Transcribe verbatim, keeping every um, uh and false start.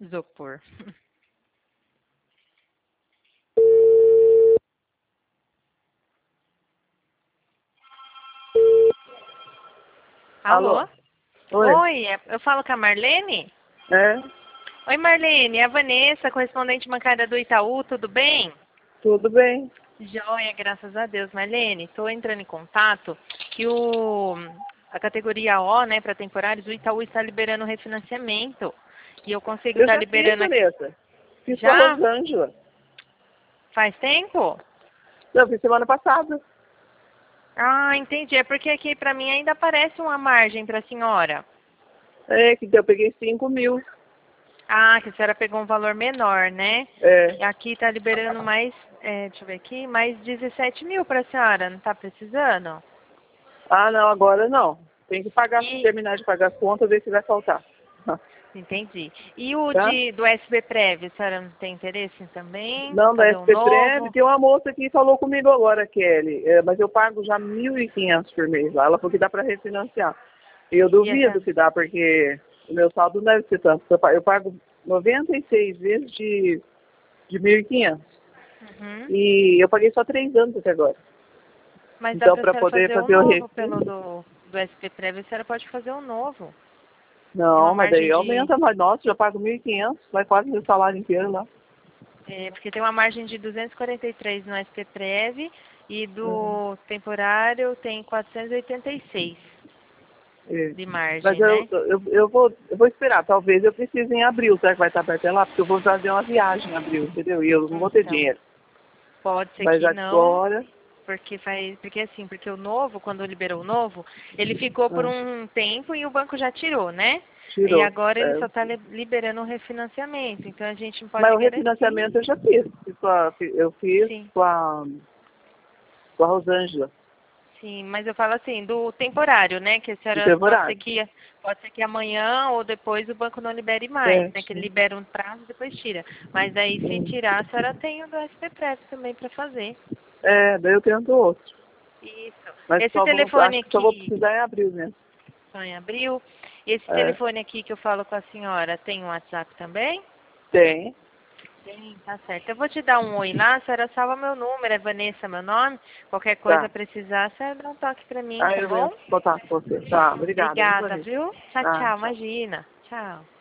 isopor. Alô? Alô? Oi. Oi, é- eu falo com a Marlene? É, Oi, Marlene, é a Vanessa, correspondente bancária do Itaú, tudo bem? tudo bem. Joia, graças a Deus. Marlene, estou entrando em contato que o, a categoria O, né, para temporários, o Itaú está liberando refinanciamento. E eu consigo Eu estar já fiz, liberando aqui. Vanessa. Fiz com a Já? Rosângela. Faz tempo? Não, fiz semana passada. Ah, entendi. É porque aqui para mim ainda aparece uma margem para a senhora. É, que eu peguei cinco mil. Ah, que a senhora pegou um valor menor, né? É. E aqui está liberando mais, é, deixa eu ver aqui, mais dezessete mil para a senhora, não está precisando? Ah, não, agora não. Tem que pagar, E, terminar de pagar as contas, ver se vai faltar. entendi. E o Tá? de, do S B Prev, a senhora não tem interesse em também? Não, da Fazer um S P Prev, novo? tem uma moça que falou comigo agora, Kelly, é, mas eu pago já mil e quinhentos por mês lá. Ela falou que dá para refinanciar. E eu E essa, duvido que dá, porque o meu saldo não deve ser tanto. Eu pa- eu pago noventa e seis vezes de, de mil e quinhentos. uhum. E eu paguei só três anos até agora. Mas dá Então, para a para senhora poder fazer um fazer o novo refis, pelo do, do S B Prev, a senhora pode fazer um novo. Tem uma não, mas margem daí de, aumenta, mas nossa, já pago mil e quinhentos, vai quase meu salário inteiro lá. é, porque tem uma margem de duzentos e quarenta e três no S B Prev e Uhum. do temporário tem quatrocentos e oitenta e seis É. de Mas margem, eu, né? eu, eu, vou, eu vou esperar, talvez eu precise em abril, será que vai estar aberto lá? Porque eu vou fazer uma viagem em abril, entendeu? E eu não vou ter Então, dinheiro. pode ser Mas que não, agora, porque faz, porque assim, porque o novo, quando liberou o novo, ele ficou por ah, um tempo e o banco já tirou, né? E tirou. agora ele É. só está liberando o refinanciamento, então a gente não Mas pode o garantir. refinanciamento eu já fiz. Fiz com a- eu fiz Sim, com a, com a Rosângela, sim, mas eu falo assim, do temporário, né? Que a do senhora pode ser temporário. que pode ser que amanhã ou depois o banco não libere mais, É. né? Que ele libera um prazo e depois tira. Mas aí se Hum. tirar, a senhora tem o do S P Prev também para fazer. É, daí eu tento outro. Isso. Mas Esse só vou, telefone acho que só vou aqui precisar em abril mesmo. só em abril. Esse É. telefone aqui que eu falo com a senhora tem um WhatsApp também? Tem. Tem, tá certo. Eu vou te dar um oi lá, a senhora salva meu número, é Vanessa meu nome. Qualquer coisa Tá. precisar, a senhora dá um toque pra mim, Aí tá eu venho bom? botar com você. Tá, obrigada, viu, Obrigada, Vanessa? viu? Tchau, Ah, tchau, tchau. imagina. Tchau.